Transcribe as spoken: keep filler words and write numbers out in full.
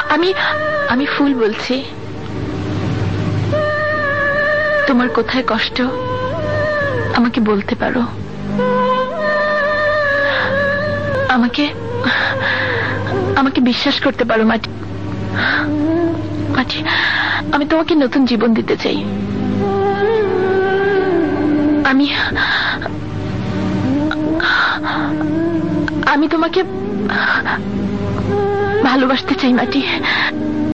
আমি আমি ফুল বলছি। তোমার কোথায় কষ্ট আমাকে বলতে পারো। আমাকে আমাকে বিশ্বাস করতে পারো মাটি। মাটি, আমি তোমাকে নতুন জীবন দিতে চাই। আমি আমি তোমাকে ভালোবাসতে চাই মাটি।